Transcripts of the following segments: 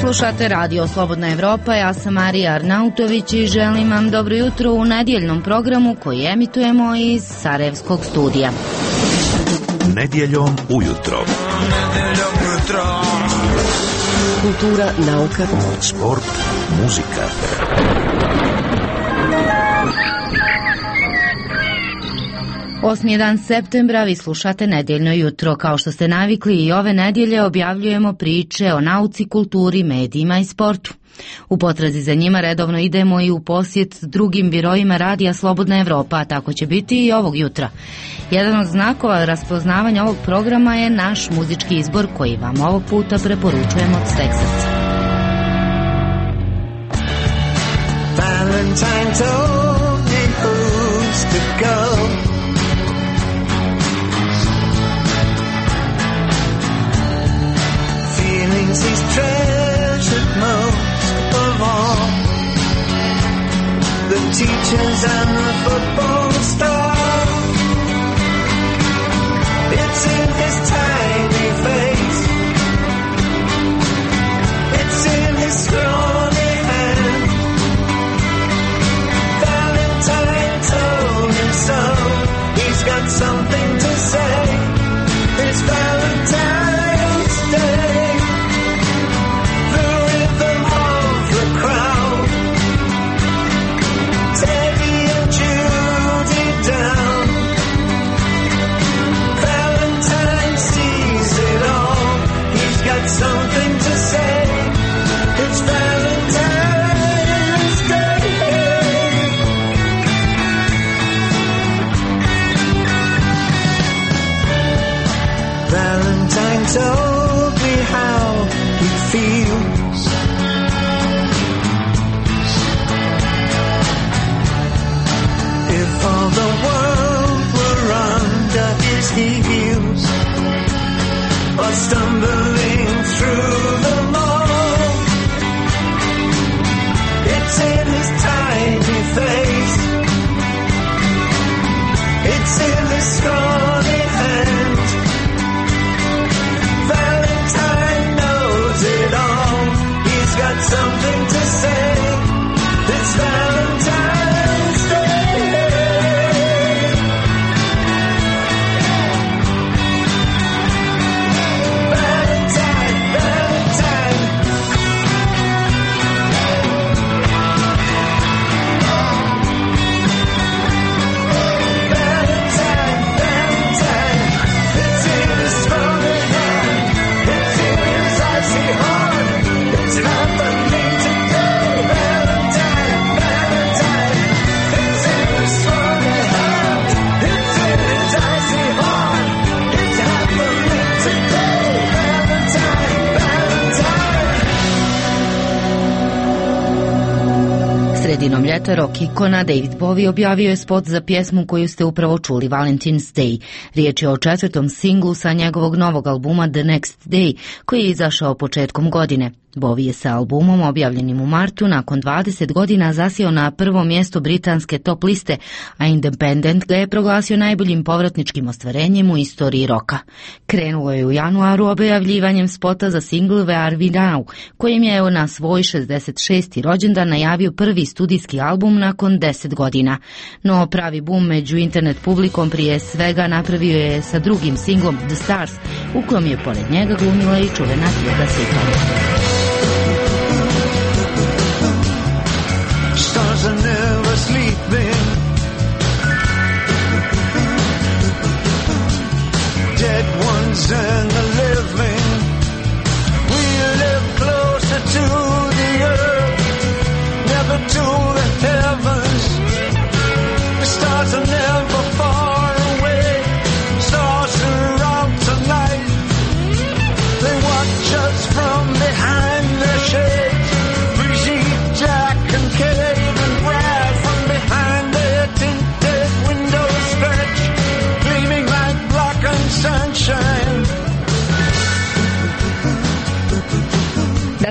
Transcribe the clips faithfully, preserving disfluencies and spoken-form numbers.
Slušate Radio Slobodna Evropa, ja sam Marija Arnautović i želim vam dobro jutro u nedjeljnom programu koji emitujemo iz Sarajevskog studija. Nedjeljom ujutro. Nedjeljom ujutro. Kultura, nauka, sport, muzika. Osmi je dan septembra, vi slušate Nedjeljno jutro. Kao što ste navikli, i ove nedjelje objavljujemo priče o nauci, kulturi, medijima i sportu. U potrazi za njima redovno idemo i u posjet drugim birojima Radija Slobodna Evropa, a tako će biti i ovog jutra. Jedan od znakova raspoznavanja ovog programa je naš muzički izbor koji vam ovog puta preporučujemo od sveg srca. Valentine told me who's to go. Feelings he's treasured most of all. The teachers and the football star. It's in his tiny face. It's in his scrawny hand. Valentine told him so. He's got something to say. It's Valentine's Day. Something to say. It's Valentine's Day. Valentine told me how he feels. If all the world were under his heels, or stumbling through the mall, it's in his tiny face. It's in his scrawny hand. Valentine knows it all. He's got something to say. It's Valentine's Day. Sredinom ljeta rock ikona David Bowie objavio je spot za pjesmu koju ste upravo čuli, Valentine's Day. Riječ je o četvrtom singlu sa njegovog novog albuma The Next Day, koji je izašao početkom godine. Bowie je sa albumom objavljenim u martu nakon dvadeset godina zasjeo na prvo mjesto britanske top liste, a Independent ga je proglasio najboljim povratničkim ostvarenjem u istoriji roka. Krenulo je u januaru objavljivanjem spota za single Where Are We Now, kojim je na svoj šezdeset šesti rođendan najavio prvi studijski album nakon deset godina. No pravi bum među internet publikom prije svega napravio je sa drugim singlom The Stars, u kojem je pored njega glumila i čuvena Tilda Swinton. Stars are never sleeping. Dead ones and the living. We live closer to the earth, never to the heavens. The stars are never far away. Stars are out tonight. They watch us from behind.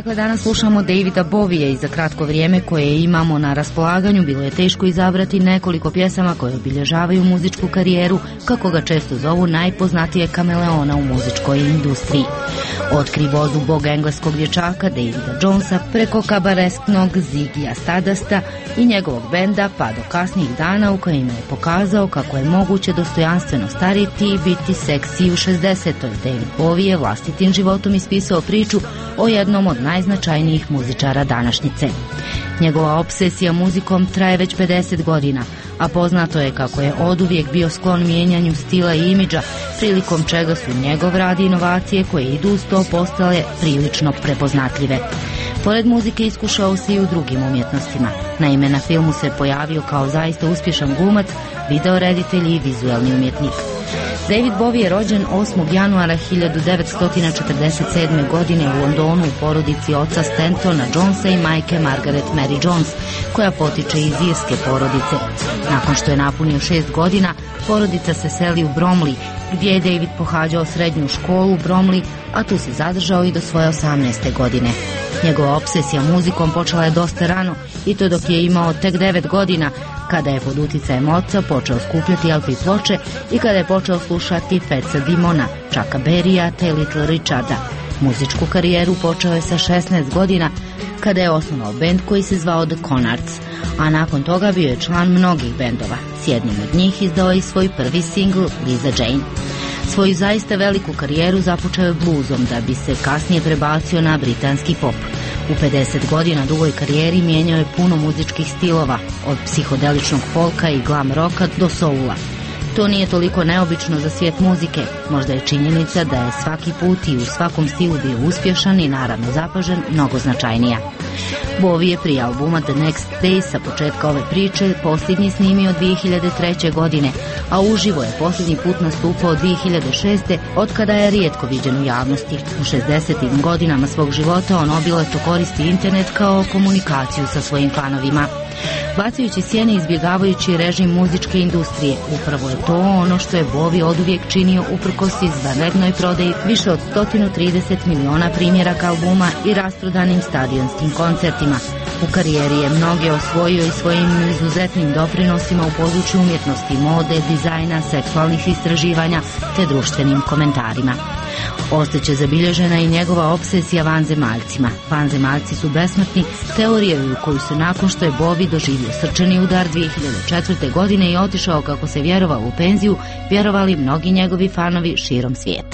Dakle, danas slušamo Davida Bovija i za kratko vrijeme koje imamo na raspolaganju bilo je teško izabrati nekoliko pjesama koje obilježavaju muzičku karijeru, kako ga često zovu najpoznatije kameleona u muzičkoj industriji. Od krivozubog engleskog dječaka Davida Jonesa preko kabaresknog Ziggyja Stardasta i njegovog benda pa do kasnijih dana u kojima je pokazao kako je moguće dostojanstveno stariti i biti seksi u šezdesetoj. David Bowie je vlastitim životom ispisao priču o jednom od najznačajnijih muzičara današnjice. Njegova obsesija muzikom traje već pedeset godina, a poznato je kako je oduvijek bio sklon mijenjanju stila i imidža, prilikom čega su njegov rad i inovacije koje idu uz to postale prilično prepoznatljive. Pored muzike iskušao se i u drugim umjetnostima. Naime, na filmu se pojavio kao zaista uspješan glumac, videoreditelj i vizuelni umjetnik. David Bowie je rođen osmog januara hiljadu devetsto četrdeset sedme. godine u Londonu u porodici oca Stantona Jonesa i majke Margaret Mary Jones, koja potiče iz irske porodice. Nakon što je napunio šest godina, porodica se seli u Bromley, gdje je David pohađao srednju školu u Bromley, a tu se zadržao i do svoje osamnaeste. godine. Njegova obsesija muzikom počela je dosta rano, i to dok je imao tek devet godina, kada je pod uticajem oca počeo skupljati el pe ploče i kada je počeo slušati Fatsa Dimona, Chucka Berrya te Little Richarda. Muzičku karijeru počeo je sa šesnaest godina, kada je osnovao bend koji se zvao The Conards, a nakon toga bio je član mnogih bendova. S jednim od njih izdao je i svoj prvi singl Lisa Jane. Svoju zaista veliku karijeru započeo je bluzom, da bi se kasnije prebacio na britanski pop. U pedeset godina dugoj karijeri mijenjao je puno muzičkih stilova, od psihodeličnog folka i glam roka do soula. To nije toliko neobično za svijet muzike, možda je činjenica da je svaki put i u svakom stilu bio uspješan i naravno zapažen mnogo značajnija. Bowie je prije albuma The Next Day sa početka ove priče posljednji snimio dvije hiljade treće. godine, a uživo je posljednji put nastupao dvije hiljade šeste. od kada je rijetko viđen u javnosti. U šezdesetim godinama svog života on obilato koristi internet kao komunikaciju sa svojim fanovima. Bacajući sjene i izbjegavajući režim muzičke industrije, upravo je to ono što je Bowie oduvijek činio uprkos izvanrednoj prodaji više od sto trideset miliona primjeraka albuma i rasprodanim stadionskim koncertima. U karijeri je mnoge osvojio i svojim izuzetnim doprinosima u području umjetnosti, mode, dizajna, seksualnih istraživanja te društvenim komentarima. Ostaće zabilježena i njegova obsesija vanzemaljcima. Vanzemaljci su besmrtni, teorija u koju su nakon što je Bowie doživio srčani udar dvije hiljade četvrte. godine i otišao kako se vjerovao u penziju, vjerovali mnogi njegovi fanovi širom svijeta.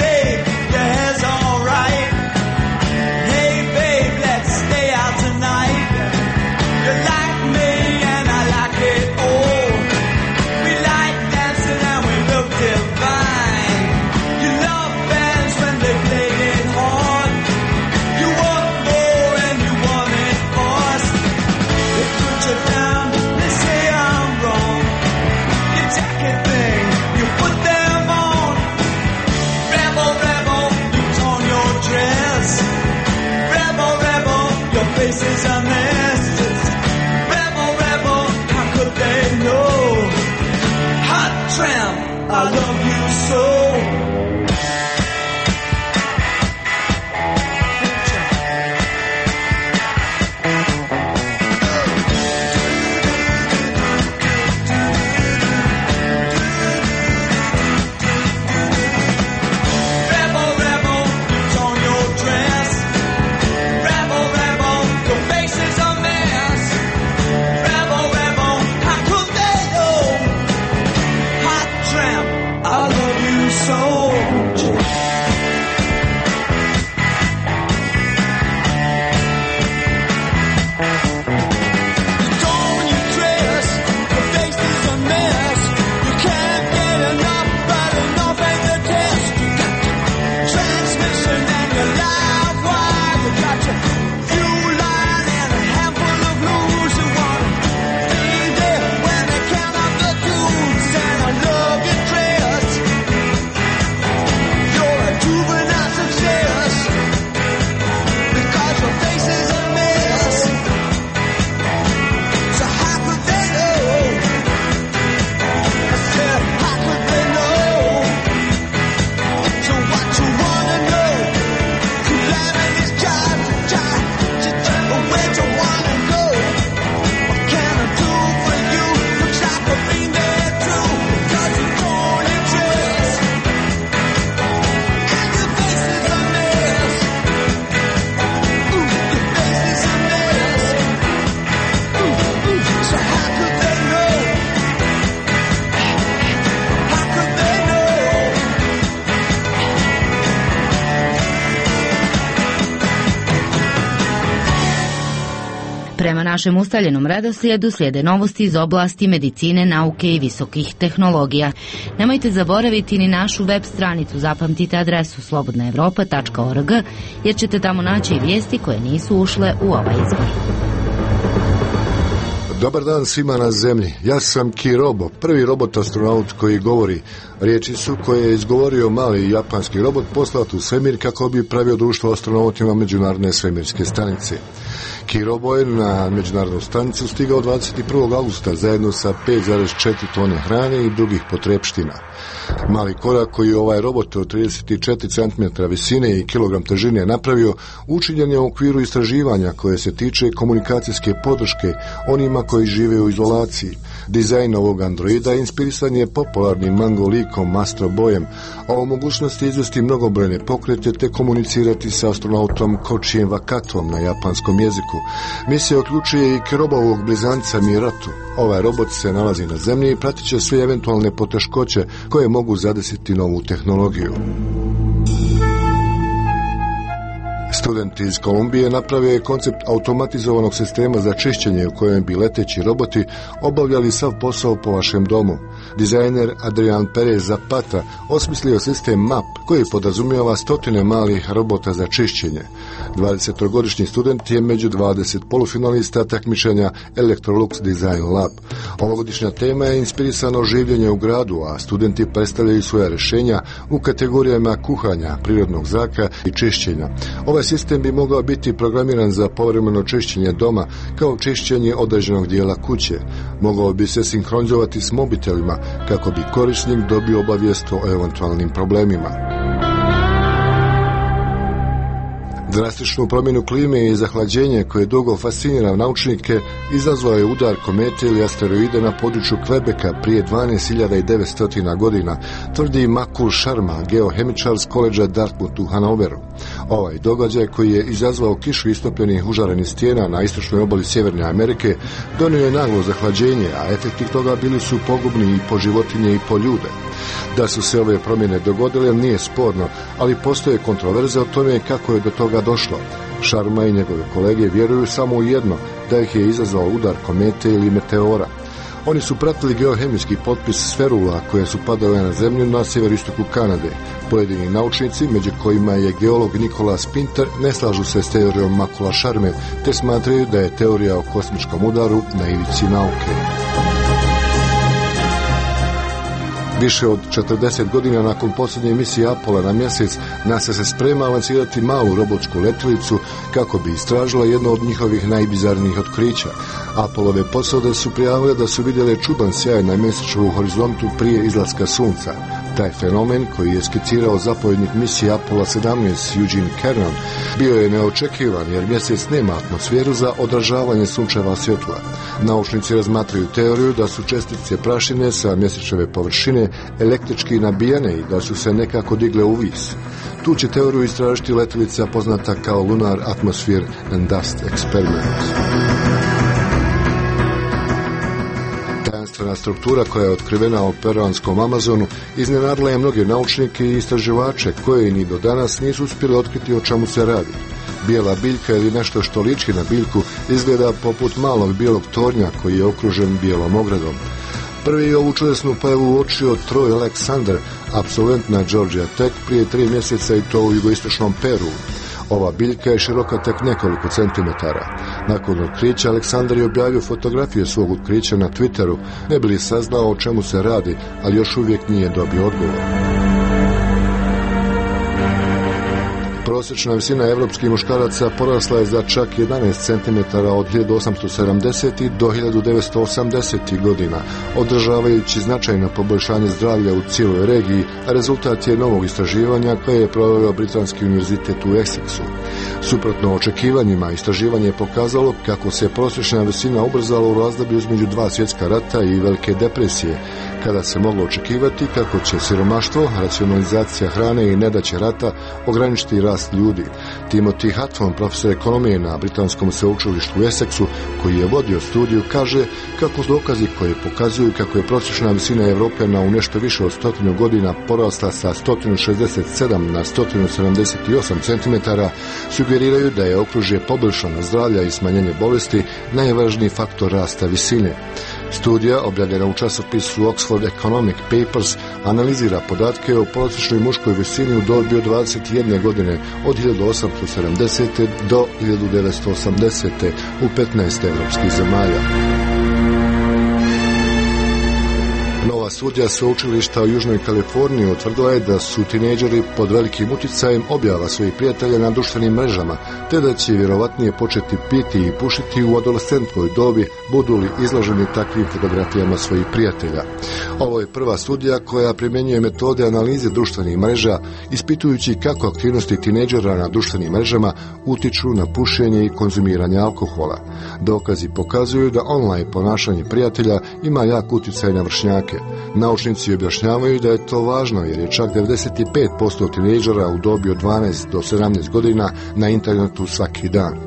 Tonight faces a mess. Rebel, rebel, how could they know? Hot tramp, I love you so. Prema našem ustaljenom redoslijedu slijede novosti iz oblasti medicine, nauke i visokih tehnologija. Nemojte zaboraviti ni našu web stranicu, zapamtite adresu slobodna evropa tačka org jer ćete tamo naći i vijesti koje nisu ušle u ovaj izbor. Dobar dan svima na zemlji. Ja sam Kirobo, prvi robot astronaut koji govori. Riječi su koje je izgovorio mali japanski robot poslat u svemir kako bi pravio društvo astronautima međunarodne svemirske stanice. Kirobo je na međunarodnu stanicu stigao dvadeset prvog augusta zajedno sa pet zarez četiri tone hrane i drugih potrepština. Mali korak koji je ovaj robot od trideset četiri centimetra visine i kilogram težine napravio učinjen je u okviru istraživanja koje se tiče komunikacijske podrške onima koji žive u izolaciji. Dizajn ovog androida inspirisan je popularnim mango likom Astro Boyem, a o mogućnosti izvesti mnogobrojne pokrete te komunicirati sa astronautom Kochijem Wakatom na japanskom jeziku. Misija uključuje i Kirobovog blizanca Miratu. Ovaj robot se nalazi na zemlji i pratit će sve eventualne poteškoće koje mogu zadesiti novu tehnologiju. Student iz Kolumbije napravio je koncept automatizovanog sistema za čišćenje u kojem bi leteći roboti obavljali sav posao po vašem domu. Dizajner Adrian Perez Zapata osmislio sistem M A P koji podrazumijeva stotine malih robota za čišćenje. dvadesetogodišnji student je među dvadeset polufinalista takmičenja Electrolux Design Lab. Ovogodišnja tema je inspirisano življenje u gradu, a studenti predstavljaju svoja rješenja u kategorijama kuhanja, prirodnog zraka i čišćenja. Ovaj sistem bi mogao biti programiran za povremeno čišćenje doma kao čišćenje određenog dijela kuće. Mogao bi se sinhronizovati s mobitelima kako bi korisnik dobio obavijest o eventualnim problemima. Drastičnu promjenu klime i zahlađenje koje dugo fascinira naučnike izazvao je udar komete ili asteroide na području Quebeca prije dvanaest hiljada devetsto godina, tvrdi Makul Sharma, geohemičar s koledža Dartmouth u Hanoveru. Ovaj događaj koji je izazvao kišu istopljenih užarenih stijena na istočnoj obali Sjeverne Amerike donio je naglo zahlađenje, a efekti toga bili su pogubni i po životinje i po ljude. Da su se ove promjene dogodile nije sporno, ali postoje kontroverze o tome kako je do toga došlo. Sharma i njegove kolege vjeruju samo u jedno, da ih je izazvao udar komete ili meteora. Oni su pratili geohemijski potpis sferula koje su padale na zemlju na sjeveroistoku Kanade. Pojedini naučnici, među kojima je geolog Nikolas Pinter, ne slažu se s teorijom Makula Sharme, te smatraju da je teorija o kosmičkom udaru na ivici nauke. Više od četrdeset godina nakon posljednje misije Apollo na mjesec, NASA se sprema lancirati malu robotsku letjelicu kako bi istražila jedno od njihovih najbizarnijih otkrića. Apollove posade su prijavile da su vidjele čudan sjaj na mjesečevom horizontu prije izlaska sunca. Taj fenomen, koji je skicirao zapovjednik misije Apollo sedamnaest Eugene Cernan, bio je neočekivan jer mjesec nema atmosferu za odražavanje sunčeva svjetla. Naučnici razmatraju teoriju da su čestice prašine sa mjesečeve površine električki nabijane i da su se nekako digle u vis. Tu će teoriju istražiti letjelica poznata kao Lunar Atmosphere and Dust Experiment. Tajanstvena struktura koja je otkrivena u peruanskom Amazonu iznenadila je mnoge naučnike i istraživače koje ni do danas nisu uspjeli otkriti o čemu se radi. Bijela biljka ili nešto što liči na biljku izgleda poput malog bijelog tornja koji je okružen bijelom ogradom. Prvi je ovu čudesnu pojavu uočio Troy Alexander, apsolvent na Georgia Tech, prije tri mjeseca i to u jugoistočnom Peru. Ova biljka je široka tek nekoliko centimetara. Nakon otkrića Aleksandar je objavio fotografije svog otkrića na Twitteru, ne bi li saznao o čemu se radi, ali još uvijek nije dobio odgovor. Prosječna visina evropskih muškaraca porasla je za čak jedanaest centimetara od hiljadu osamsto sedamdesetih do hiljadu devetsto osamdesetih godina, održavajući značajno poboljšanje zdravlja u cijeloj regiji, a rezultat je novog istraživanja koje je proveo Britanski univerzitet u Essexu. Suprotno očekivanjima, istraživanje je pokazalo kako se prosječna visina ubrzala u razdoblju između dva svjetska rata i Velike depresije, kada se moglo očekivati kako će siromaštvo, racionalizacija hrane i nedaće rata ograničiti rast ljudi. Timothy Hutton, profesor ekonomije na Britanskom sveučilištu u Essexu, koji je vodio studiju, kaže kako dokazi koji pokazuju kako je prosječna visina Europljana u nešto više od stotinu godina porasla sa sto šezdeset sedam na sto sedamdeset osam centimetara, sugeriraju da je okružje poboljšano zdravlja i smanjenje bolesti najvažniji faktor rasta visine. Studija, objavljena u časopisu Oxford Economic Papers, analizira podatke o prosječnoj muškoj visini u dobi od dvadeset jedne godine od hiljadu osamsto sedamdesete do hiljadu devetsto osamdesete u petnaest evropskih zemalja. Nova studija sveučilišta u Južnoj Kaliforniji utvrdila je da su tinejdžeri pod velikim utjecajem objava svojih prijatelja na društvenim mrežama, te da će vjerovatnije početi piti i pušiti u adolescentnoj dobi, budu li izloženi takvim fotografijama svojih prijatelja. Ovo je prva studija koja primjenjuje metode analize društvenih mreža, ispitujući kako aktivnosti tinejdžera na društvenim mrežama utiču na pušenje i konzumiranje alkohola. Dokazi pokazuju da online ponašanje prijatelja ima jak utjecaj na vršnjake. Naučnici objašnjavaju da je to važno jer je čak devedeset pet posto tinejdžera u dobi od dvanaest do sedamnaest godina na internetu svaki dan.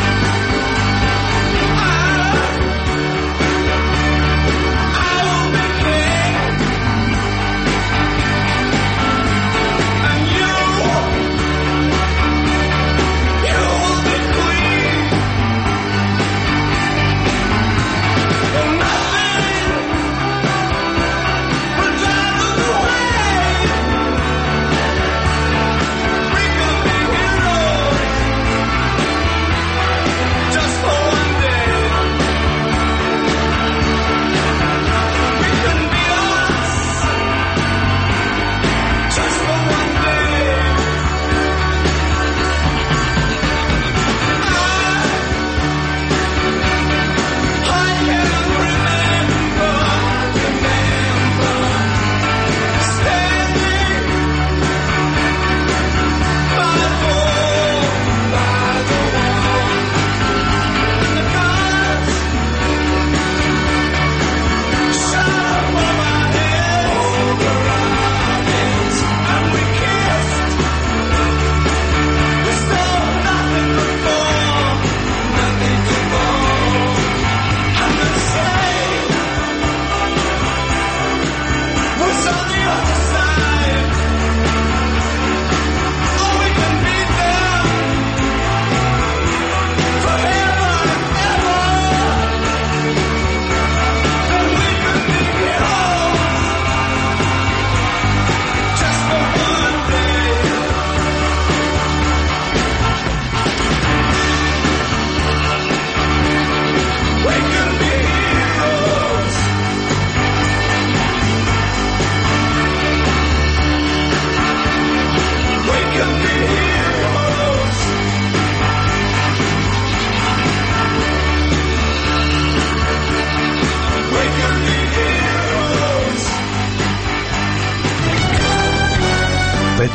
I will be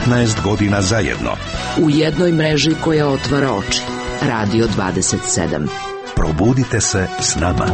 petnaest godina zajedno. U jednoj mreži koja otvara oči. Radio dvadeset sedam. Probudite se s nama.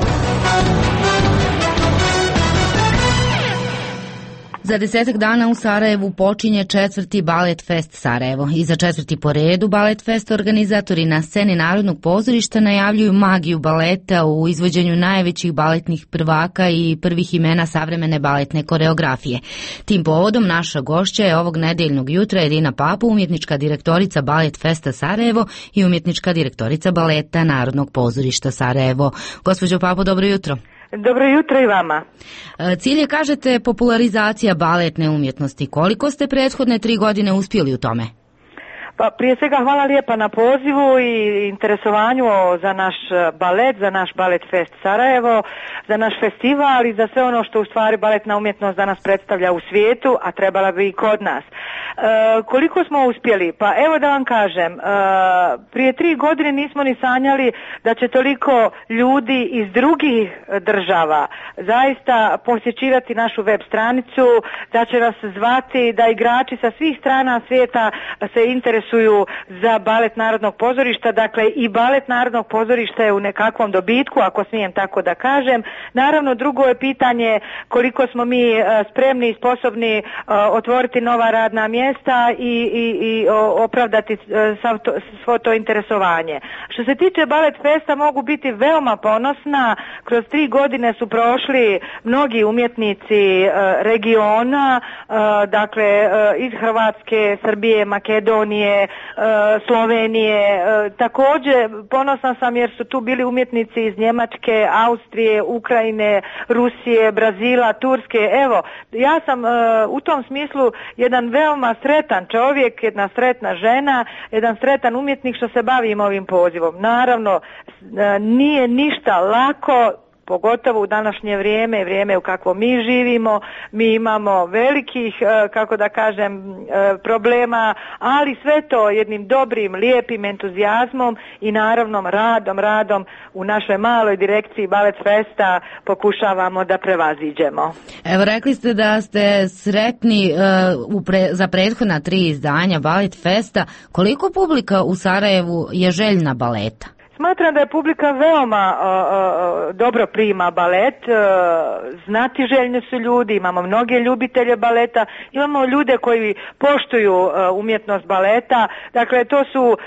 Za desetak dana u Sarajevu počinje četvrti Balet Fest Sarajevo. I za četvrti po redu Balet Fest organizatori na sceni Narodnog pozorišta najavljuju magiju baleta u izvođenju najvećih baletnih prvaka i prvih imena savremene baletne koreografije. Tim povodom naša gošća je ovog nedeljnog jutra Irina Papo, umjetnička direktorica Balet Festa Sarajevo i umjetnička direktorica baleta Narodnog pozorišta Sarajevo. Gospođo Papo, dobro jutro. Dobro jutro i vama. Cilj je, kažete, popularizacija baletne umjetnosti. Koliko ste prethodne tri godine uspjeli u tome? Pa prije svega hvala lijepa na pozivu i interesovanju za naš balet, za naš Balet Fest Sarajevo, za naš festival i za sve ono što u stvari baletna umjetnost danas predstavlja u svijetu, a trebala bi i kod nas. E, koliko smo uspjeli? Pa evo da vam kažem, e, prije tri godine nismo ni sanjali da će toliko ljudi iz drugih država zaista posjećivati našu web stranicu, da će nas zvati, da igrači sa svih strana svijeta se interesuju za balet Narodnog pozorišta, dakle i balet Narodnog pozorišta je u nekakvom dobitku, ako smijem tako da kažem. Naravno, drugo je pitanje koliko smo mi spremni i sposobni otvoriti nova radna mjesta i, i, i opravdati to, svo to interesovanje. Što se tiče Balet Festa, mogu biti veoma ponosna. Kroz tri godine su prošli mnogi umjetnici regiona, dakle iz Hrvatske, Srbije, Makedonije, Slovenije. Također ponosna sam jer su tu bili umjetnici iz Njemačke, Austrije, Ukrajine, Rusije, Brazila, Turske. Evo, ja sam u tom smislu jedan veoma sretan čovjek, jedna sretna žena, jedan sretan umjetnik što se bavim ovim pozivom. Naravno, nije ništa lako, pogotovo u današnje vrijeme, vrijeme u kakvo mi živimo, mi imamo velikih, kako da kažem, problema, ali sve to jednim dobrim, lijepim entuzijazmom i naravno radom, radom u našoj maloj direkciji Balet Festa pokušavamo da prevaziđemo. Evo, rekli ste da ste sretni uh, u pre, za prethodna tri izdanja Balet Festa. Koliko publika u Sarajevu je željna baleta? Smatram da je publika veoma uh, uh, dobro prima balet, uh, znatiželjni su ljudi, imamo mnoge ljubitelje baleta, imamo ljude koji poštuju uh, umjetnost baleta, dakle to su uh,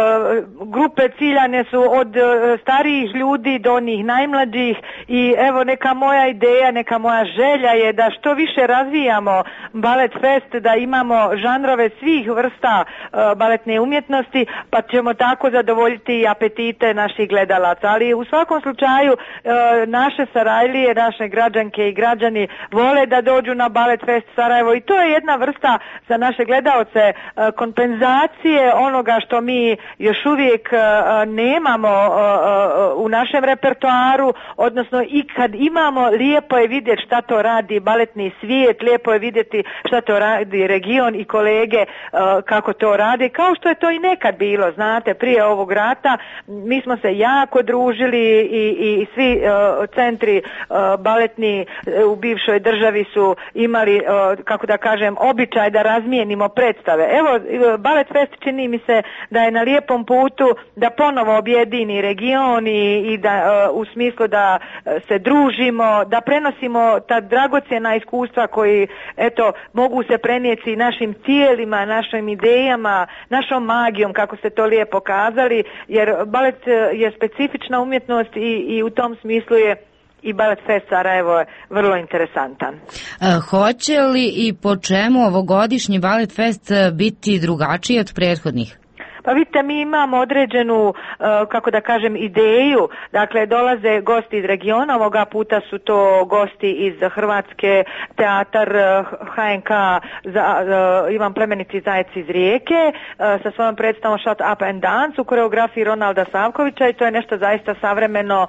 grupe ciljane su od uh, starijih ljudi do onih najmlađih i evo neka moja ideja, neka moja želja je da što više razvijamo Balet Fest, da imamo žanrove svih vrsta uh, baletne umjetnosti, pa ćemo tako zadovoljiti i apetit naših gledalaca, ali u svakom slučaju e, naše Sarajlije, naše građanke i građani vole da dođu na Balet Fest Sarajevo i to je jedna vrsta za naše gledaoce e, kompenzacije onoga što mi još uvijek e, nemamo e, u našem repertoaru, odnosno i kad imamo, lijepo je vidjeti šta to radi baletni svijet, lijepo je vidjeti šta to radi region i kolege e, kako to rade, kao što je to i nekad bilo, znate, prije ovog rata mi smo se jako družili i, i svi uh, centri uh, baletni uh, u bivšoj državi su imali, uh, kako da kažem, običaj da razmijenimo predstave. Evo, uh, Balet Fest čini mi se da je na lijepom putu da ponovo objedini region i, i da uh, u smislu da uh, se družimo, da prenosimo ta dragocjena iskustva koji, eto, mogu se prenijeti našim tijelima, našim idejama, našom magijom, kako ste to lijepo kazali, jer balet je specifična umjetnost i, i u tom smislu je i Balet Fest Sarajevo je vrlo interesantan. E, hoće li i po čemu ovogodišnji Balet Fest biti drugačiji od prethodnih? Pa vidite, mi imamo određenu, kako da kažem, ideju, dakle dolaze gosti iz regiona, ovoga puta su to gosti iz Hrvatske, teatar H N K za, Ivan Plemenici Zajec iz Rijeke sa svojom predstavom Shut Up and Dance u koreografiji Ronalda Savkovića i to je nešto zaista savremeno,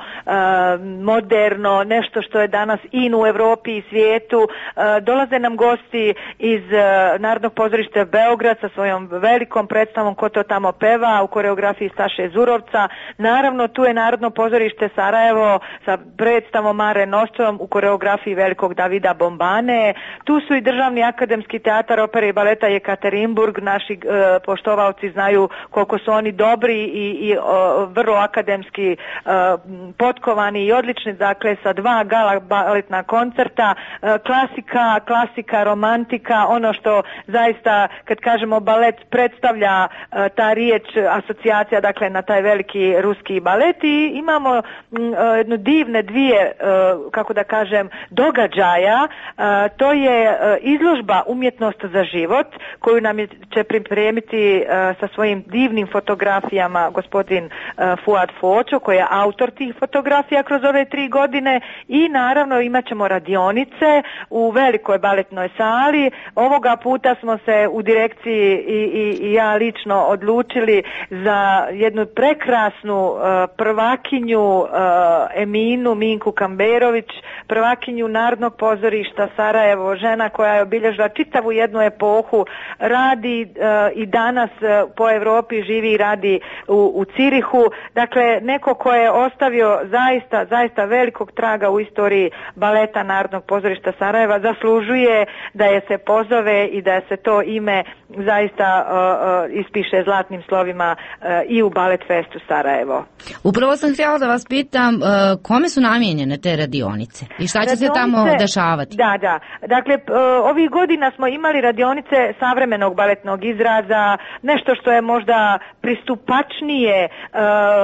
moderno, nešto što je danas in u Europi i svijetu. Dolaze nam gosti iz Narodnog pozorišta Beograd sa svojom velikom predstavom Ko to tamo samo peva u koreografiji Staše Zurovca. Naravno tu je Narodno pozorište Sarajevo sa predstavom Mare Nostrom u koreografiji velikog Davida Bombane. Tu su i Državni akademski teatar opere i baleta Jekaterinburg. Naši e, poštovaoci znaju koliko su oni dobri i, i o, vrlo akademski e, potkovani i odlični, dakle sa dva gala baletna koncerta, e, klasika, klasika, romantika, ono što zaista kad kažemo balet predstavlja e, ta riječ asocijacija, dakle na taj veliki ruski balet. I imamo m, jednu divne dvije, e, kako da kažem, događaja. E, to je e, izložba Umjetnost za život koju nam je, će pripremiti e, sa svojim divnim fotografijama gospodin e, Fuad Fočo koji je autor tih fotografija kroz ove tri godine i naravno imat ćemo radionice u velikoj baletnoj sali. Ovoga puta smo se u direkciji i, i, i ja lično odlučili za jednu prekrasnu uh, prvakinju uh, Eminu Minku Kamberović, prvakinju Narodnog pozorišta Sarajevo, žena koja je obilježila čitavu jednu epohu, radi uh, i danas uh, po Europi, živi i radi u, u Cirihu. Dakle, neko ko je ostavio zaista, zaista velikog traga u istoriji baleta Narodnog pozorišta Sarajeva, zaslužuje da je se pozove i da se to ime zaista uh, uh, ispiše zlatnim slovima uh, i u Balet Festu Sarajevo. Upravo sam htjela da vas pitam uh, kome su namijenjene te radionice i šta će radionice, se tamo dešavati? Da, da. Dakle, uh, ovih godina smo imali radionice savremenog baletnog izraza, nešto što je možda pristupačnije uh,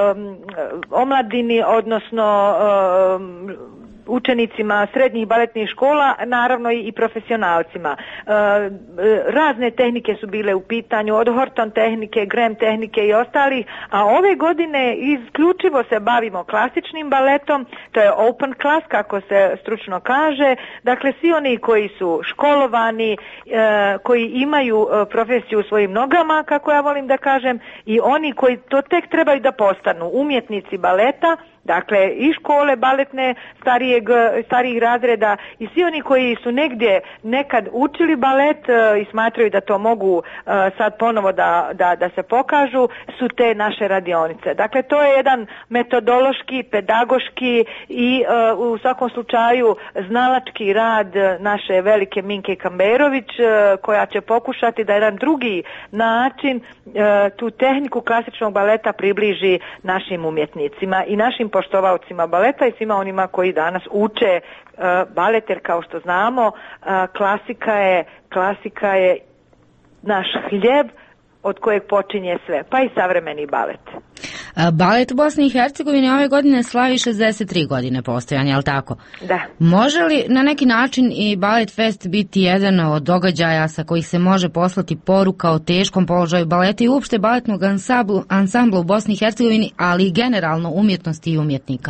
omladini, odnosno uh, učenicima srednjih baletnih škola, naravno i, i profesionalcima. E, razne tehnike su bile u pitanju, od Horton tehnike, Graham tehnike i ostalih, a ove godine isključivo se bavimo klasičnim baletom, to je open class, kako se stručno kaže, dakle svi oni koji su školovani, e, koji imaju profesiju u svojim nogama, kako ja volim da kažem, i oni koji to tek trebaju da postanu umjetnici baleta, dakle i škole baletne starijeg, starijih razreda i svi oni koji su negdje nekad učili balet e, i smatraju da to mogu e, sad ponovo da, da, da se pokažu, su te naše radionice. Dakle, to je jedan metodološki, pedagoški i e, u svakom slučaju znalački rad naše velike Minke Kamberović e, koja će pokušati da jedan drugi način e, tu tehniku klasičnog baleta približi našim umjetnicima i našim poštovaocima baleta i svima onima koji danas uče uh, balet, jer kao što znamo uh, klasika je klasika je naš hljeb od kojeg počinje sve, pa i savremeni balet. Balet u Bosni i Hercegovini ove godine slavi šezdeset tri godine postojanja, je li tako? Da. Može li na neki način i Balet Fest biti jedan od događaja sa kojih se može poslati poruka o teškom položaju baleta i uopšte baletnog ansamblu, ansambla u Bosni i Hercegovini, ali i generalno umjetnosti i umjetnika?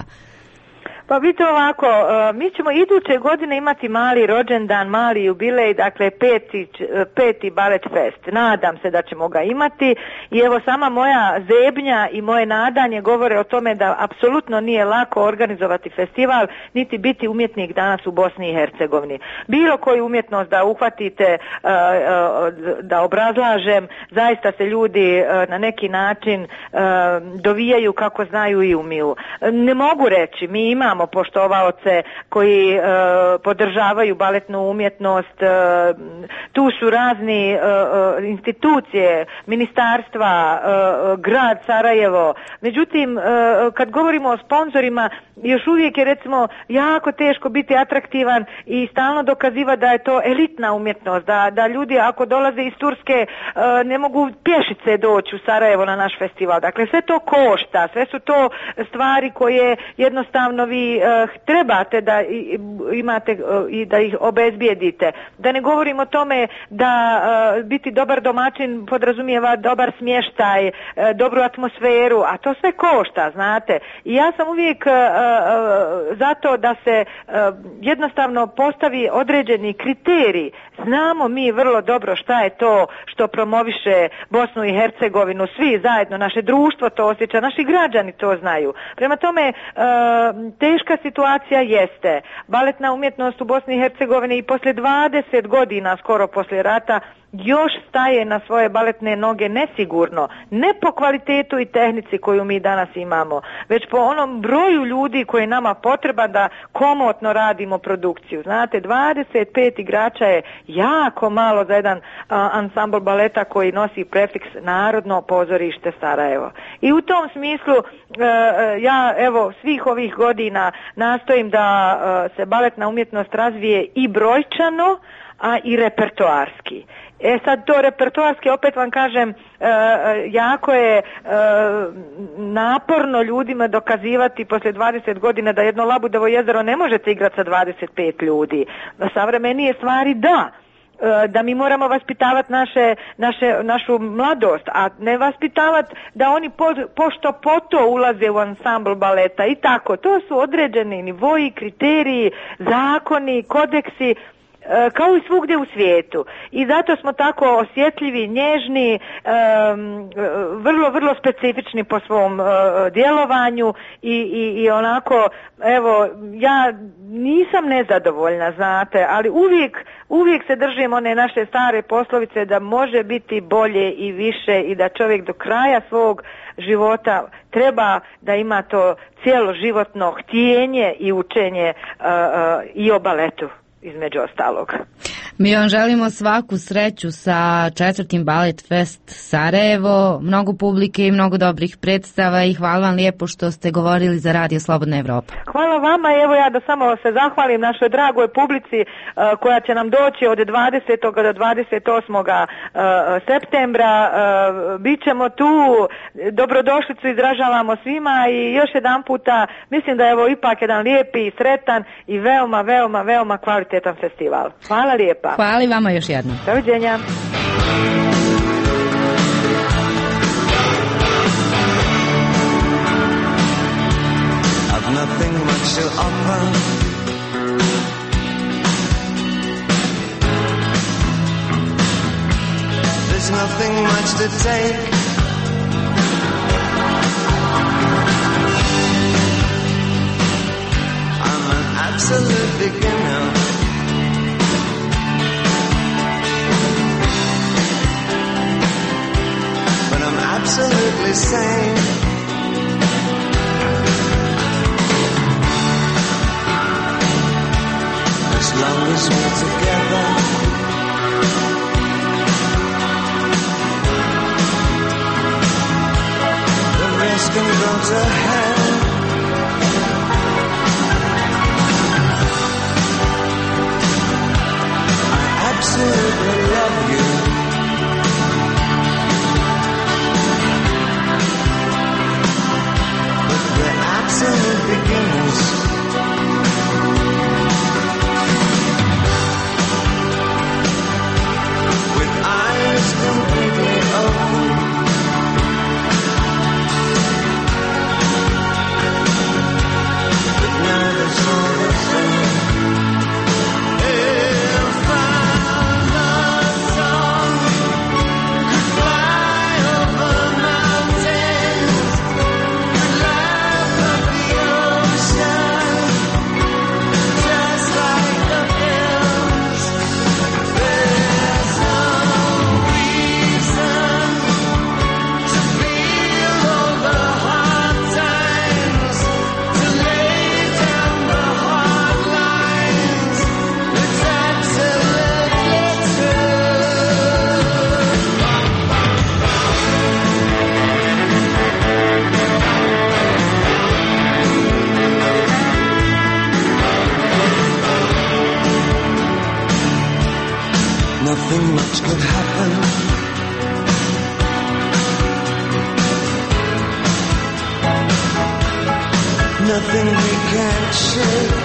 Pa vidite ovako, mi ćemo iduće godine imati mali rođendan, mali jubilej, dakle peti, peti Balet Fest. Nadam se da ćemo ga imati i evo sama moja zebnja i moje nadanje govore o tome da apsolutno nije lako organizovati festival, niti biti umjetnik danas u Bosni i Hercegovini. Bilo koju umjetnost da uhvatite, da obrazlažem, zaista se ljudi na neki način dovijaju kako znaju i umiju. Ne mogu reći, mi imamo poštovaoce koji e, podržavaju baletnu umjetnost, e, tu su razni e, institucije, ministarstva, e, grad Sarajevo. Međutim, e, kad govorimo o sponzorima, još uvijek je recimo jako teško biti atraktivan i stalno dokaziva da je to elitna umjetnost, da, da ljudi ako dolaze iz Turske e, ne mogu pješice doći u Sarajevo na naš festival. Dakle, sve to košta, sve su to stvari koje jednostavno vi uh, trebate da imate uh, i da ih obezbijedite. Da ne govorim o tome da uh, biti dobar domaćin podrazumijeva dobar smještaj, uh, dobru atmosferu, a to sve košta, znate. I ja sam uvijek uh, uh, zato da se uh, jednostavno postavi određeni kriterij. Znamo mi vrlo dobro šta je to što promoviše Bosnu i Hercegovinu, svi zajedno, naše društvo to osjeća, naši građani to znaju. Prema tome, teška situacija jeste. Baletna umjetnost u Bosni i Hercegovini i poslije dvadeset godina, skoro poslije rata, još staje na svoje baletne noge nesigurno, ne po kvalitetu i tehnici koju mi danas imamo, već po onom broju ljudi koji je nama potreba da komotno radimo produkciju. Znate, dvadeset pet igrača je jako malo za jedan a, ansambl baleta koji nosi prefiks Narodno pozorište Sarajevo. I u tom smislu e, ja evo svih ovih godina nastojim da e, se baletna umjetnost razvije i brojčano, a i repertoarski. E sad to repertoarski, opet vam kažem, e, jako je e, naporno ljudima dokazivati poslije dvadeset godina da jedno Labudovo jezero ne možete igrati sa dvadeset pet ljudi. Na savremenije stvari da. Da mi moramo vaspitavati naše, naše, našu mladost, a ne vaspitavati da oni po, pošto poto ulaze u ansambl baleta i tako. To su određeni nivoji, kriteriji, zakoni, kodeksi, kao i svugdje u svijetu. I zato smo tako osjetljivi, nježni, um, vrlo, vrlo specifični po svom uh, djelovanju i, i, i onako, evo, ja nisam nezadovoljna, znate, ali uvijek, uvijek se držim one naše stare poslovice da može biti bolje i više i da čovjek do kraja svog života treba da ima to cijeloživotno htjenje i učenje uh, uh, i o baletu, između ostalog. Mi vam želimo svaku sreću sa četvrtim Balet Fest Sarajevo, mnogo publike i mnogo dobrih predstava i hvala vam lijepo što ste govorili za Radio Slobodna Evropa. Hvala vama, evo ja da samo se zahvalim našoj dragoj publici uh, koja će nam doći od dvadesetog do dvadeset osmog Uh, septembra. Uh, Bićemo tu, dobrodošlicu izražavamo svima i još jedan puta mislim da je ovo ipak jedan lijepi, sretan i veoma, veoma, veoma kvalitetan festival. Hvala lijepa. Hvala i vama još jednom. Doviđenja. I've nothing much to offer. There's nothing much to take. I'm an absolute beginner. But I'm absolutely sane. As long as we're together, the rest can go to hell. I absolutely love you. But we're absolute beginners. Completely open, but now there's all the same. If our song could fly over mountains, could laugh up the ocean, just like the hills, there's no nothing much could happen. Nothing we can't shake.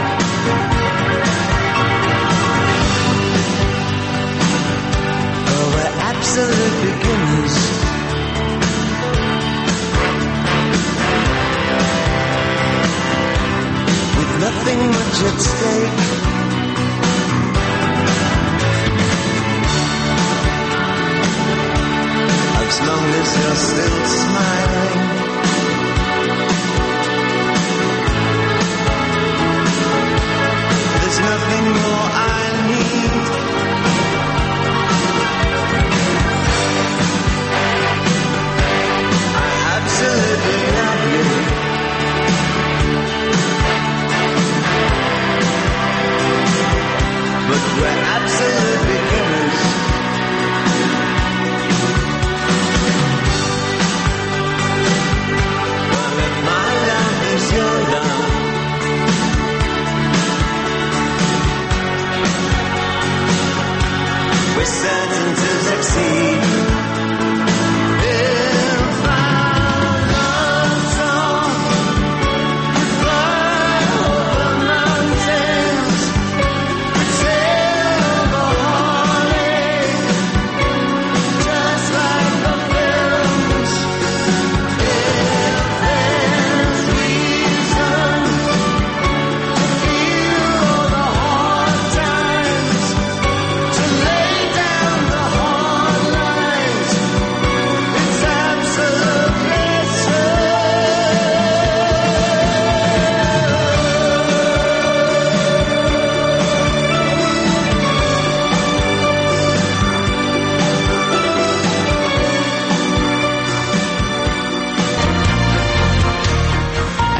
Oh, we're absolute beginners. With nothing much at stake. As long as you're still smiling, there's nothing more I need.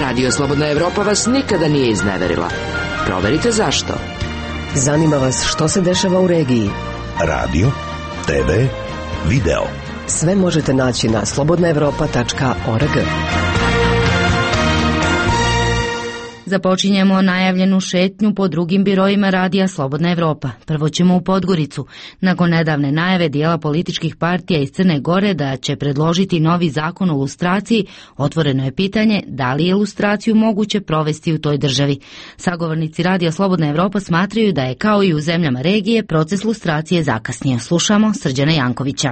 Radio Slobodna Evropa vas nikada nije izneverila. Proverite zašto. Zanima vas što se dešava u regiji. Radio, te ve, video. Sve možete naći na slobodna evropa tačka org. Započinjemo najavljenu šetnju po drugim biroima radija Slobodna Evropa. Prvo ćemo u Podgoricu. Nakon nedavne najave dijela političkih partija iz Crne Gore da će predložiti novi zakon o lustraciji, otvoreno je pitanje da li je lustraciju moguće provesti u toj državi. Sagovornici radija Slobodna Evropa smatraju da je kao i u zemljama regije proces lustracije zakasnio. Slušamo Srđana Jankovića.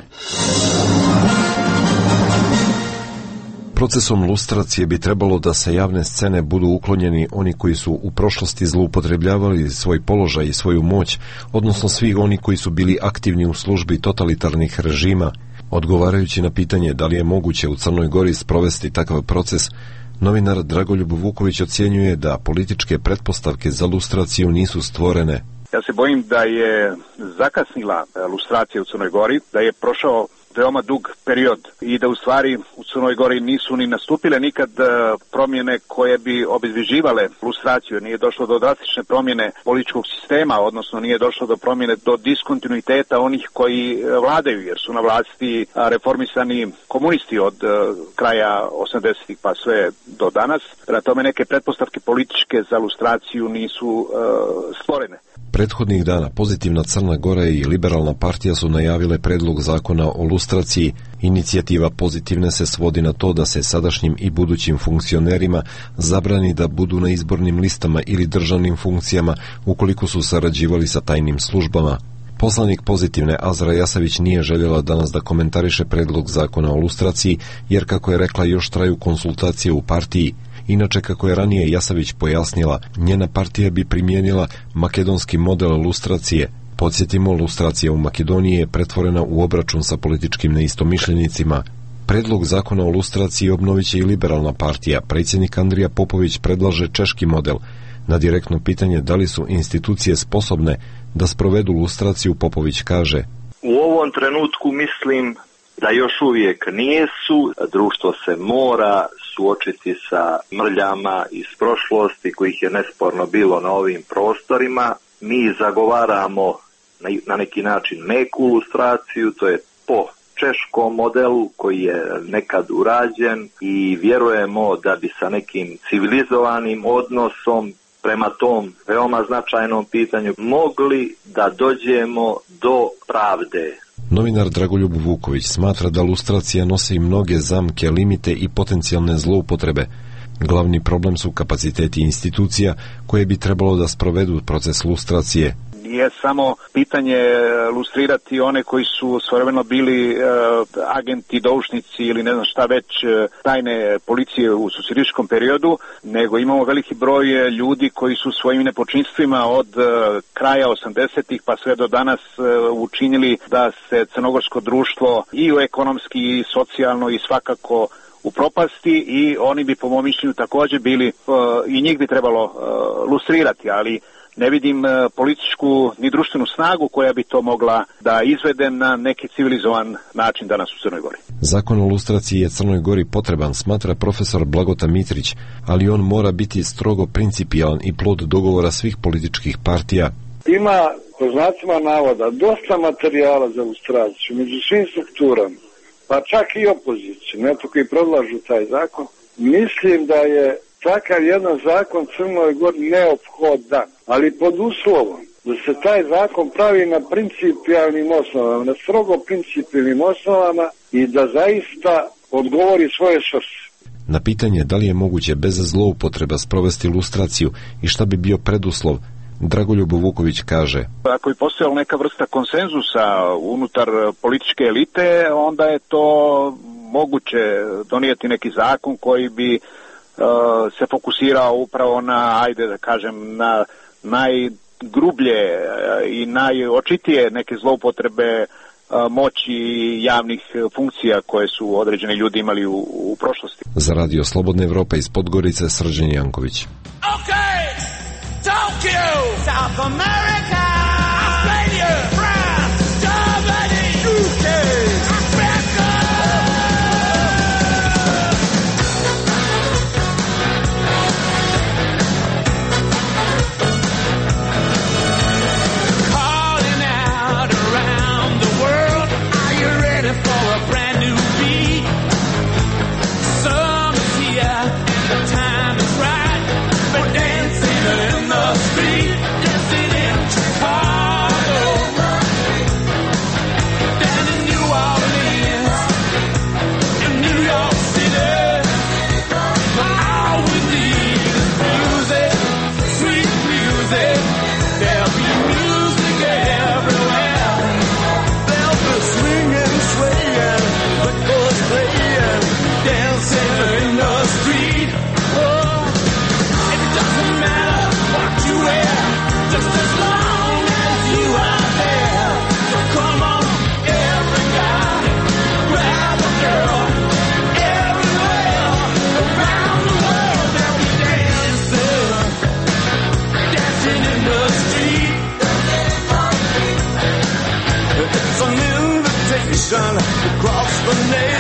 Procesom lustracije bi trebalo da sa javne scene budu uklonjeni oni koji su u prošlosti zloupotrebljavali svoj položaj i svoju moć, odnosno svi oni koji su bili aktivni u službi totalitarnih režima. Odgovarajući na pitanje da li je moguće u Crnoj Gori sprovesti takav proces, novinar Dragoljub Vuković ocjenjuje da političke pretpostavke za lustraciju nisu stvorene. Ja se bojim da je zakasnila lustracija u Crnoj Gori, da je prošao veoma dug period i da u stvari u Crnoj Gori nisu ni nastupile nikad promjene koje bi obezvređivale lustraciju. Nije došlo do drastične promjene političkog sistema, odnosno nije došlo do promjene, do diskontinuiteta onih koji vladaju, jer su na vlasti reformisani komunisti od kraja osamdesetih pa sve do danas. Prema tome neke pretpostavke političke za lustraciju nisu uh, stvorene. Prethodnih dana Pozitivna Crna Gora i Liberalna partija su najavile predlog zakona o lustraciji. Inicijativa Pozitivne se svodi na to da se sadašnjim i budućim funkcionerima zabrani da budu na izbornim listama ili državnim funkcijama ukoliko su sarađivali sa tajnim službama. Poslanik Pozitivne Azra Jasavić nije željela danas da komentariše predlog zakona o lustraciji, jer kako je rekla još traju konsultacije u partiji. Inače, kako je ranije Jasavić pojasnila, njena partija bi primijenila makedonski model lustracije. Podsjetimo, lustracija u Makedoniji je pretvorena u obračun sa političkim neistomišljenicima. Predlog zakona o lustraciji obnovit će i Liberalna partija. Predsjednik Andrija Popović predlaže češki model. Na direktno pitanje da li su institucije sposobne da sprovedu lustraciju, Popović kaže: U ovom trenutku mislim da još uvijek nisu. Društvo se mora suočiti sa mrljama iz prošlosti kojih je nesporno bilo na ovim prostorima. Mi zagovaramo na neki način meku lustraciju, to je po češkom modelu koji je nekad urađen, i vjerujemo da bi sa nekim civilizovanim odnosom prema tom veoma značajnom pitanju mogli da dođemo do pravde. Novinar Dragoljub Vuković smatra da lustracija nosi mnoge zamke, limite i potencijalne zloupotrebe. Glavni problem su kapaciteti institucija koje bi trebalo da sprovedu proces lustracije. Nije samo pitanje lustrirati one koji su svojevremeno bili e, agenti, doušnici ili ne znam šta već e, tajne policije u socijalističkom periodu, nego imamo veliki broj ljudi koji su svojim nepočinstvima od e, kraja osamdesetih pa sve do danas e, učinili da se crnogorsko društvo i ekonomski i socijalno i svakako u propasti, i oni bi po mom mišljenju također bili, e, i njih bi trebalo e, lustrirati, ali ne vidim političku ni društvenu snagu koja bi to mogla da izvede na neki civilizovan način danas u Crnoj Gori. Zakon o lustraciji je Crnoj Gori potreban, smatra profesor Blagota Mitrić, ali on mora biti strogo principijalan i plod dogovora svih političkih partija. Ima, po znacima navoda, dosta materijala za lustraciju među svim strukturama, pa čak i opozicije, netko koji predlažu taj zakon. Mislim da je takav jedan zakon Crnoj Gori neophodan, ali pod uslovom da se taj zakon pravi na principijalnim osnovama, na strogo principijalnim osnovama, i da zaista odgovori svoje srce. Na pitanje da li je moguće bez zloupotreba sprovesti lustraciju i šta bi bio preduslov, Dragoljub Vuković kaže: Ako je postojala neka vrsta konsenzusa unutar političke elite, onda je to moguće donijeti neki zakon koji bi Uh, se fokusirao upravo na, ajde da kažem, na najgrublje uh, i najočitije neke zloupotrebe uh, moći javnih funkcija koje su određeni ljudi imali u, u prošlosti. Za Radio Slobodna Evropa iz Podgorice, Srđan Janković. Okay, Tokyo, South America, Australia, France, Germany, U K.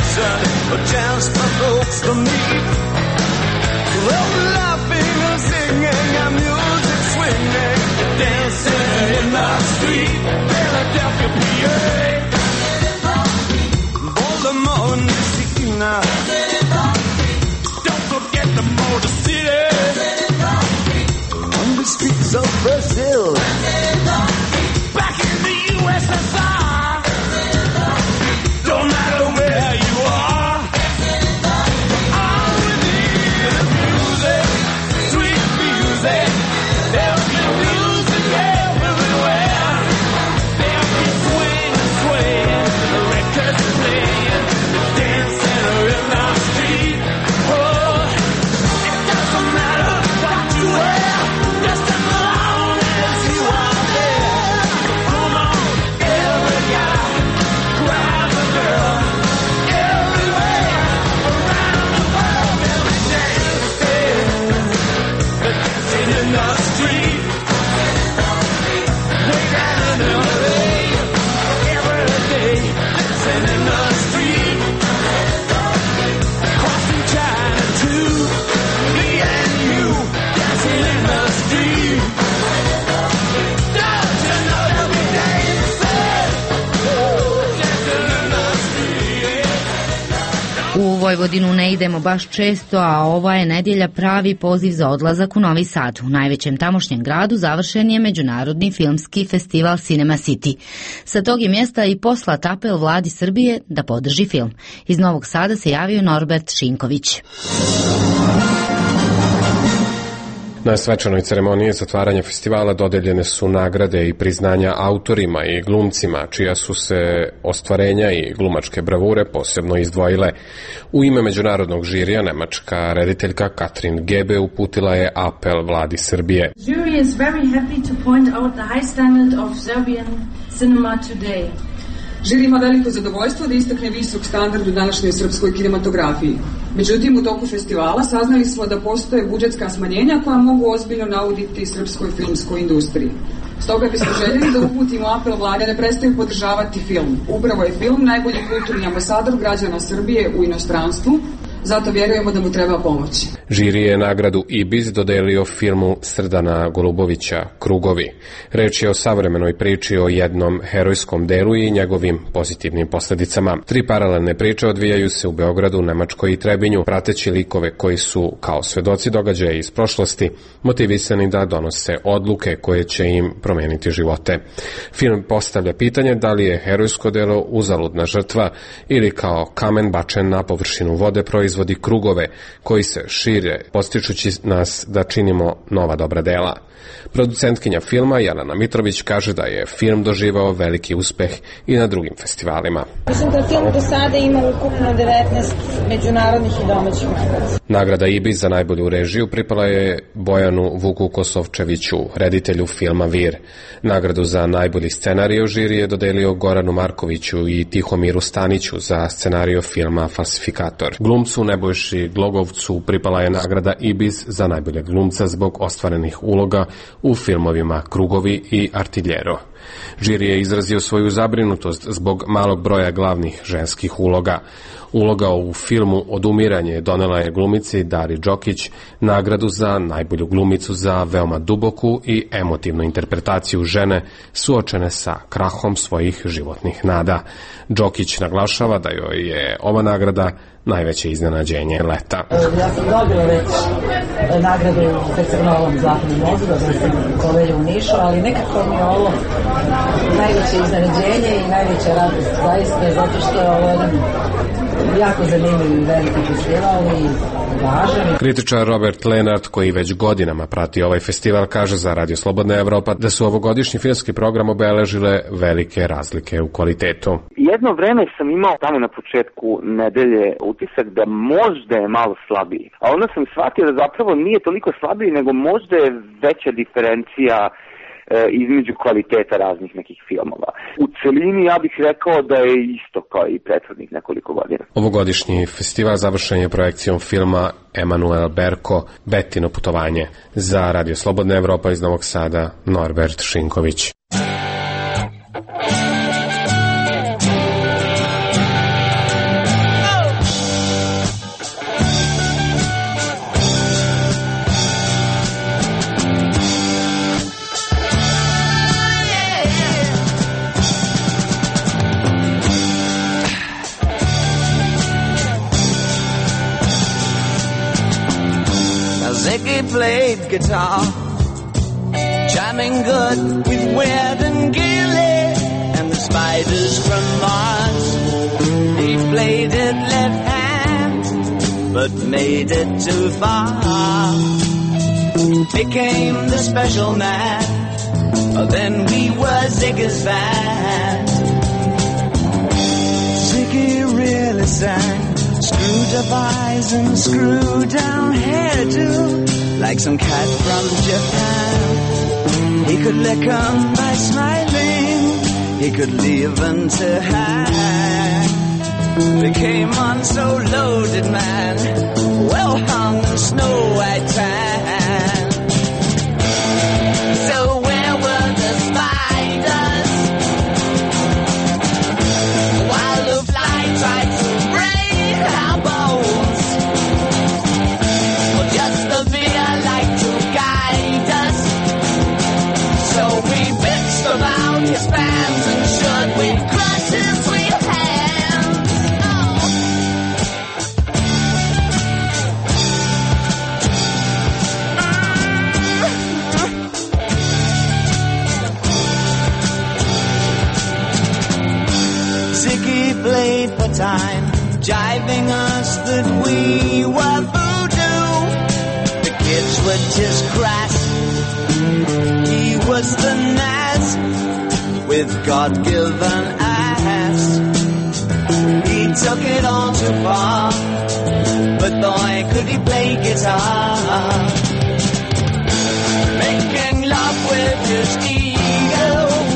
celebration, a chance for folks to meet. Well, laughing and singing and music swinging, dancing in the street, Philadelphia, P A. Baltimore and Messina, don't forget the Motor City, on the streets of Brazil, back in the U S S R. Don't matter where you are, all we need is music, sweet music. There'll be music everywhere. There'll be swing and swaying, the records playing, dancing in the street. Oh, it doesn't matter what you wear, just as long as you are there. Come on, every guy, grab a girl, everywhere, around the world, every day, they're dancing in the street, way down in L A, every day, dancing in the street, crossing China too, me and you, dancing in the street. Don't you know that we dancing, dancing in the street. U Vojvodinu ne idemo baš često, a ova je nedjelja pravi poziv za odlazak u Novi Sad. U najvećem tamošnjem gradu završen je Međunarodni filmski festival Cinema City. Sa tog je mjesta i poslat apel vladi Srbije da podrži film. Iz Novog Sada se javio Norbert Šinković. Na svečanoj ceremoniji zatvaranja festivala dodeljene su nagrade i priznanja autorima i glumcima, čija su se ostvarenja i glumačke bravure posebno izdvojile. U ime međunarodnog žirija nemačka rediteljka Katrin Gebe uputila je apel vladi Srbije. Jury is very happy to point out the high standard of Serbian cinema today. Žiri ima veliko zadovoljstvo da istakne visok standard u današnjoj srpskoj kinematografiji. Međutim, u toku festivala saznali smo da postoje budžetska smanjenja koja mogu ozbiljno nauditi srpskoj filmskoj industriji. Stoga bismo željeli da uputimo apel vlade da prestaju podržavati film. Upravo je film najbolji kulturni ambasador građana Srbije u inostranstvu, zato vjerujemo da mu treba pomoći. Žiri je nagradu Ibis dodelio filmu Srdana Golubovića Krugovi. Reč je o savremenoj priči o jednom herojskom delu i njegovim pozitivnim posljedicama. Tri paralelne priče odvijaju se u Beogradu, Nemačkoj i Trebinju, prateći likove koji su, kao svedoci događaja iz prošlosti, motivisani da donose odluke koje će im promijeniti živote. Film postavlja pitanje da li je herojsko delo uzaludna žrtva ili kao kamen bačen na površinu vode proizvodi krugove koji se šire, postičući nas da činimo nova dobra dela. Producentkinja filma Jelena Mitrović kaže da je film doživao veliki uspeh i na drugim festivalima. Mislim da film do sada ima ukupno devetnaest međunarodnih i domaćih nagrada. Nagrada Ibis za najbolju režiju pripala je Bojanu Vuku Kosovčeviću, reditelju filma Vir. Nagradu za najbolji scenarij žiri je dodelio Goranu Markoviću i Tihomiru Staniću za scenarij filma Falsifikator. Glumcu Nebojši Glogovcu pripala je nagrada Ibis za najboljeg glumca zbog ostvarenih uloga u filmovima Krugovi i Artiljero. Žiri je izrazio svoju zabrinutost zbog malog broja glavnih ženskih uloga. Uloga u filmu Odumiranje donela je glumici Dari Đokić nagradu za najbolju glumicu za veoma duboku i emotivnu interpretaciju žene suočene sa krahom svojih životnih nada. Đokić naglašava da joj je ova nagrada najveće iznenađenje leta. Ja sam dobila već nagradu u Pecernovom Zlatnom mozgu, da sam kovelju u Nišu, ali nekako mi je ovo najveće iznenađenje i najveća radost zaista, zato što je ovo jedan jako zanimljiv i veliki festival i važan. Kritičar Robert Lenart, koji već godinama prati ovaj festival, kaže za Radio Slobodna Evropa da su ovogodišnji filmski program obeležile velike razlike u kvalitetu. Jedno vreme sam imao tamo na početku nedelje utisak da možda je malo slabiji, a onda sam shvatio da zapravo nije toliko slabiji, nego možda je veća diferencija između kvaliteta raznih nekih filmova. U celini ja bih rekao da je isto kao i prethodnih nekoliko godina. Ovogodišnji festival završen je projekcijom filma Emanuel Berko, Betino putovanje. Za Radio Slobodna Evropa iz Novog Sada, Norbert Šinković. Ziggy played guitar, jamming good with Weird and Gilly and the Spiders from Mars. He played it left hand, but made it too far. Became the special man, then we were Ziggy's fans. Ziggy really sang, screwed up eyes and screwed down hairdo, like some cat from Japan. He could lick 'em by smiling, he could leave 'em to hang. Became on so loaded man, well hung in snow white tan. So where were the spiders while the fly tried to break our bones? Well, just the fear like to guide us. So we bitched about his fans and should we crush his sweet hands? Oh. Ziggy played for time, jiving us that we were voodoo. The kids were just crass, he was the Nas with God-given ass. He took it all too far, but boy could he play guitar. Making love with his ego,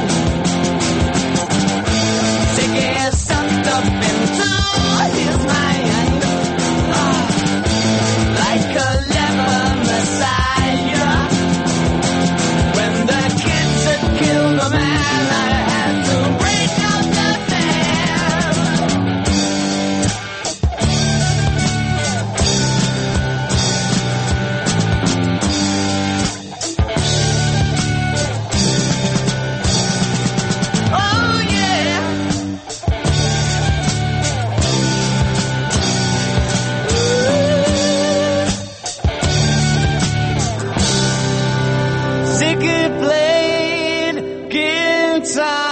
Ziggy sucked up into his mind, oh, like a leper messiah. When the kids had killed a man, I had to break up the band. Oh yeah. Ziggy played guitar.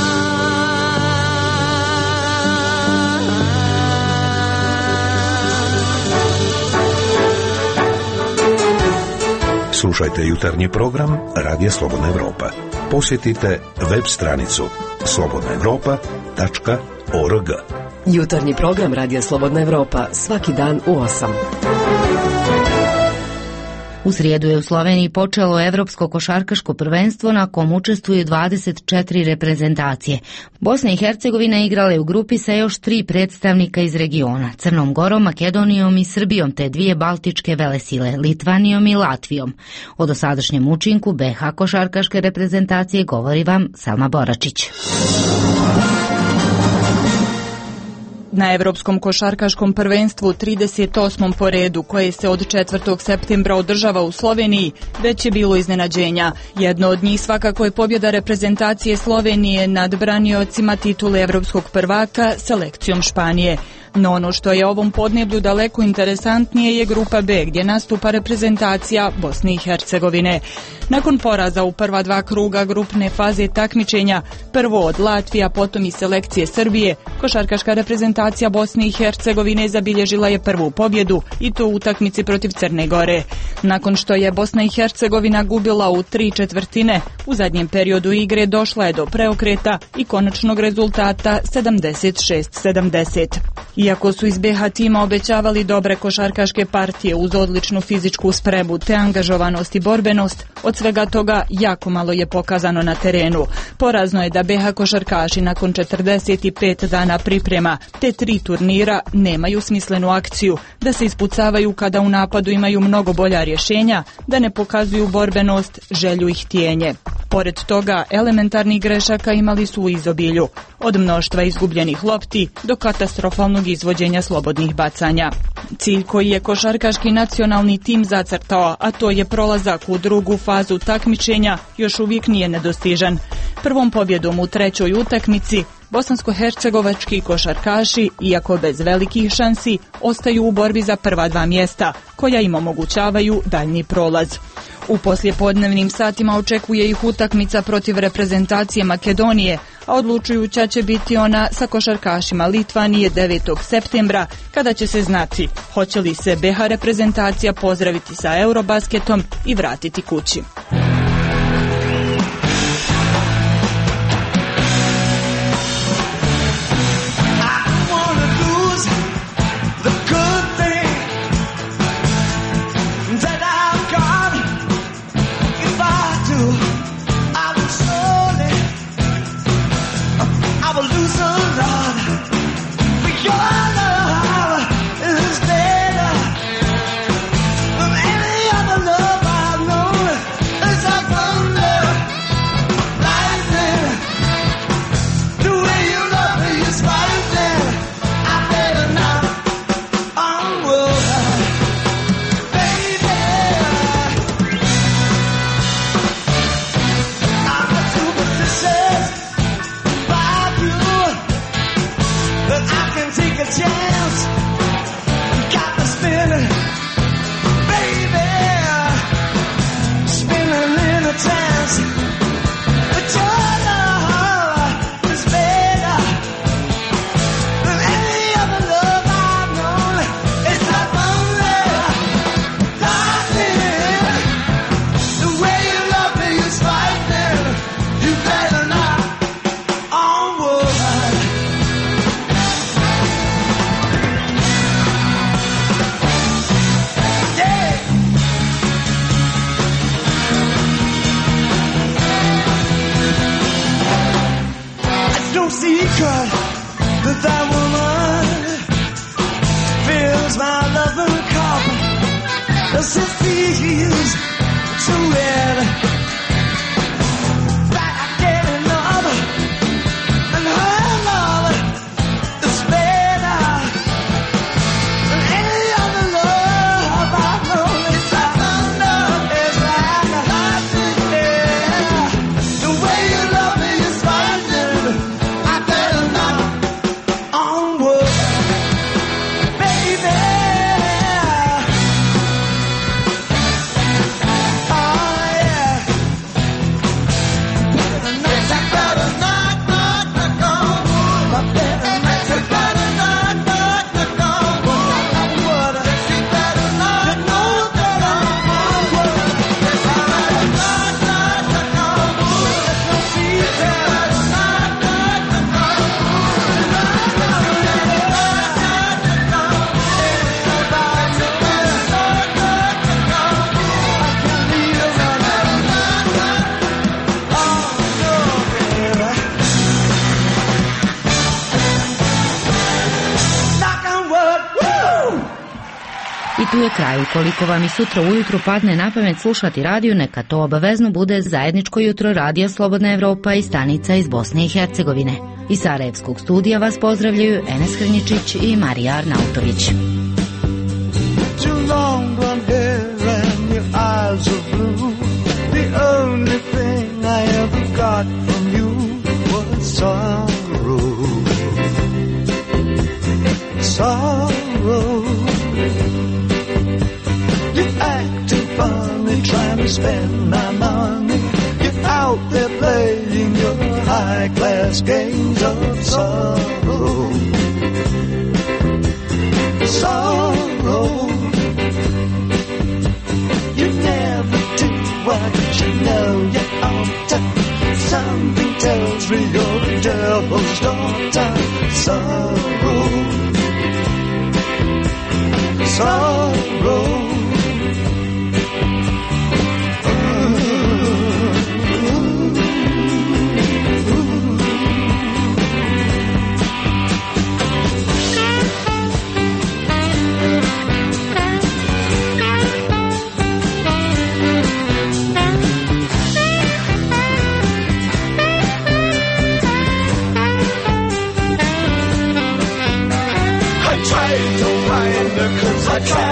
Slušajte jutarnji program Radija Slobodna Evropa. Posjetite web stranicu slobodna evropa tačka org. Jutarnji program Radija Slobodna Evropa svaki dan u osam. U srijedu je u Sloveniji počelo evropsko košarkaško prvenstvo na kom učestvuju dvadeset četiri reprezentacije. Bosna i Hercegovina igrale u grupi sa još tri predstavnika iz regiona, Crnom Gorom, Makedonijom i Srbijom, te dvije baltičke velesile, Litvanijom i Latvijom. O dosadašnjem učinku be ha košarkaške reprezentacije govori vam Salma Boračić. Na Evropskom košarkaškom prvenstvu trideset osmom po redu, koje se od četvrtog septembra održava u Sloveniji, već je bilo iznenađenja. Jedno od njih svakako je pobjeda reprezentacije Slovenije nad braniocima titule evropskog prvaka, selekcijom Španije. No ono što je ovom podneblju daleko interesantnije je grupa B, gdje nastupa reprezentacija Bosne i Hercegovine. Nakon poraza u prva dva kruga grupne faze takmičenja, prvo od Latvija, potom i selekcije Srbije, košarkaška reprezentacija Bosne i Hercegovine zabilježila je prvu pobjedu i to u utakmici protiv Crne Gore. Nakon što je Bosna i Hercegovina gubila u tri četvrtine, u zadnjem periodu igre došla je do preokreta i konačnog rezultata sedamdeset šest sedamdeset. Iako su iz be ha tima obećavali dobre košarkaške partije uz odličnu fizičku spremu te angažovanost i borbenost, od svega toga jako malo je pokazano na terenu. Porazno je da be ha košarkaši nakon četrdeset pet dana priprema te tri turnira nemaju smislenu akciju, da se ispucavaju kada u napadu imaju mnogo bolja rješenja, da ne pokazuju borbenost, želju i htjenje. Pored toga, elementarnih grešaka imali su u izobilju, od mnoštva izgubljenih lopti do katastrofalnog izvođenja slobodnih bacanja. Cilj koji je košarkaški nacionalni tim zacrtao, a to je prolazak u drugu fazu takmičenja, još uvijek nije nedostižan. Prvom pobjedom u trećoj utakmici bosansko-hercegovački košarkaši, iako bez velikih šansi, ostaju u borbi za prva dva mjesta, koja im omogućavaju daljnji prolaz. U poslijepodnevnim satima očekuje ih utakmica protiv reprezentacije Makedonije, a odlučujuća će biti ona sa košarkašima Litvanije devetog septembra, kada će se znati hoće li se be ha reprezentacija pozdraviti sa Eurobasketom i vratiti kući. Tu je kraj. Ukoliko vam i sutra ujutru padne na pamet slušati radio, neka to obavezno bude zajedničko jutro Radija Slobodna Evropa i stanica iz Bosne i Hercegovine. Iz Sarajevskog studija vas pozdravljaju Enes Hrnjičić i Marija Arnautović. Trying to spend my money. You're out there playing your high-class games of sorrow. Sorrow. You never do what you know you ought to. Something tells me you're the devil's daughter. Sorrow. Sorrow. I tried to find her 'cause I tried